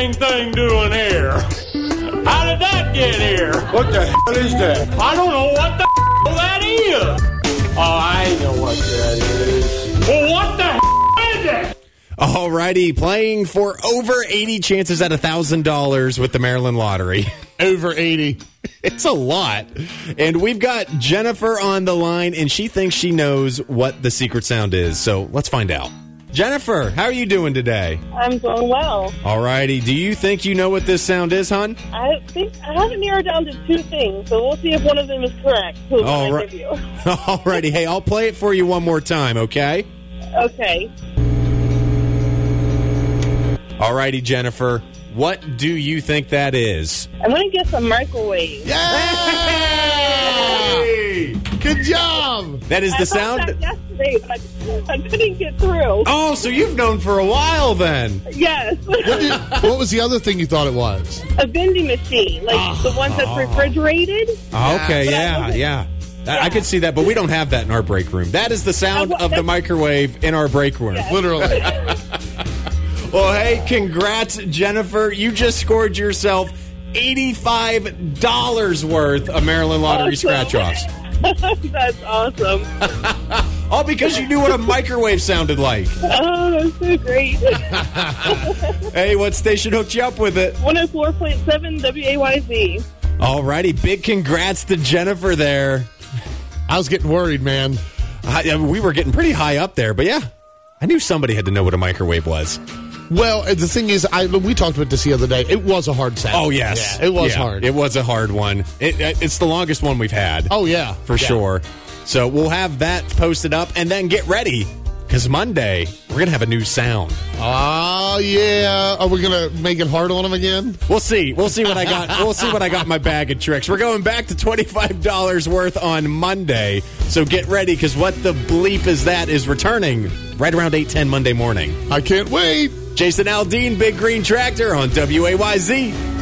dang thing doing here? How did that get here? What the hell is that? I don't know what the hell that is. Oh, I know what that is. Well, what the hell is it? All righty, playing for over 80 chances at $1,000 with the Maryland Lottery. Over 80. It's a lot. And we've got Jennifer on the line, and she thinks she knows what the secret sound is. So let's find out. Jennifer, how are you doing today? I'm doing well. All righty. Do you think you know what this sound is, hon? I think I have it narrowed down to two things, so we'll see if one of them is correct. All right. All righty. Hey, I'll play it for you one more time, okay? Okay. All righty, Jennifer. What do you think that is? I'm going to guess a microwave. Yay! Good job! That is the sound? I thought that yesterday, but I couldn't get through. Oh, so you've known for a while then. Yes. What was the other thing you thought it was? A vending machine, like the ones that's refrigerated. Okay, yeah. I could see that, but we don't have that in our break room. That is the sound of the microwave in our break room. Yes. Literally. Well, hey, congrats, Jennifer. You just scored yourself $85 worth of Maryland Lottery scratch-offs. That's awesome. All because you knew what a microwave sounded like. Oh, that's so great. Hey, what station hooked you up with it? 104.7 WAYZ. All righty. Big congrats to Jennifer there. I was getting worried, man. We were getting pretty high up there, but yeah, I knew somebody had to know what a microwave was. Well, the thing is, we talked about this the other day. It was a hard sound. Oh, yes. Yeah, it was hard. It was a hard one. It's the longest one we've had. Oh, yeah. For sure. So we'll have that posted up, and then get ready, because Monday, we're going to have a new sound. Oh, yeah. Are we going to make it hard on them again? We'll see. We'll see what I got. We'll see what I got in my bag of tricks. We're going back to $25 worth on Monday. So get ready, because What the Bleep Is That is returning right around 8:10 Monday morning. I can't wait. Jason Aldean, Big Green Tractor on WAYZ.